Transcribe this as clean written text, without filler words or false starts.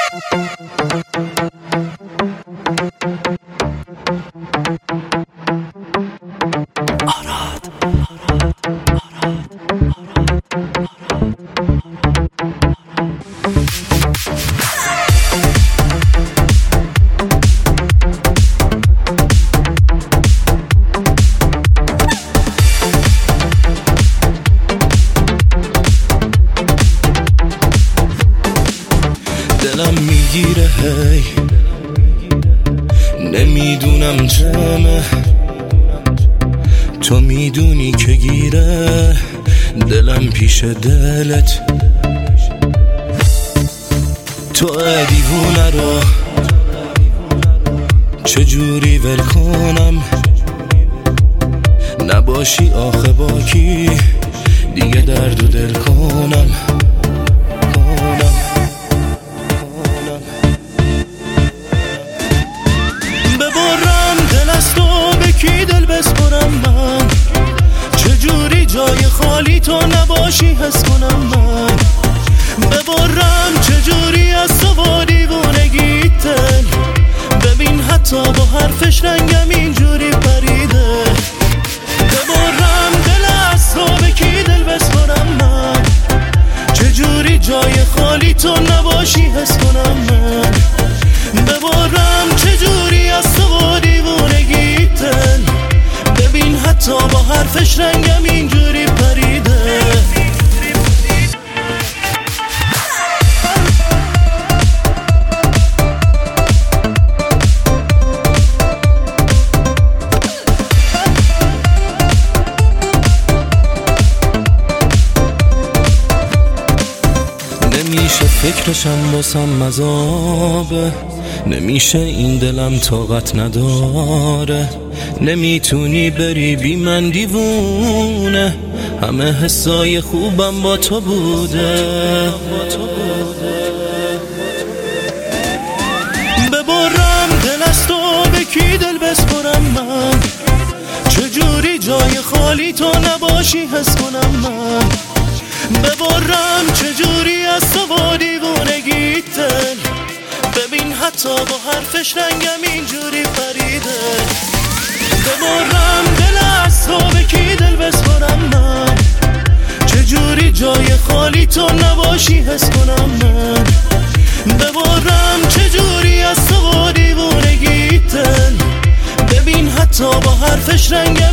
دلم میگیره هی نمیدونم چمه، تو میدونی که گیره دلم پیش دلت. تو دیوونه رو چجوری ول کنم، نباشی آخه باکی دیگه درد و دل کنم. ببرم دل از تو به کی دل بسپرم من، چجوری جای خالی تو نباشی حس کنم من. ببرم چجوری از تو با دیوونگی دل، ببین حتی با حرفش رنگم اینجوری پریده. ببرم دل از تو به کی دل بسپرم من، چجوری جای خالی تو نباشی حس کنم من. ببرم چجوری از تو با دیوونگی دل، ببین حتی با حرفش رنگم اینجوری پریده. نمیشه فکرشم باسم مذابه، نمیشه این دلم طاقت نداره. نمیتونی بری بی من دیوونه، همه حسای خوبم با تو بوده. ببرم دل از تو به کی دل بسپرم من، چجوری جای خالی تو نباشی حس کنم من. ببرم چجوری از تو با دیوونگی دل، ببین حتی با حرفش رنگم اینجوری پریده. ببرم دل از تو به کی دل بسپرم من، چجوری جای خالی تو نباشی حس کنم من. ببرم چجوری از تو با دیوونگی دل، ببین حتی با حرفش رنگم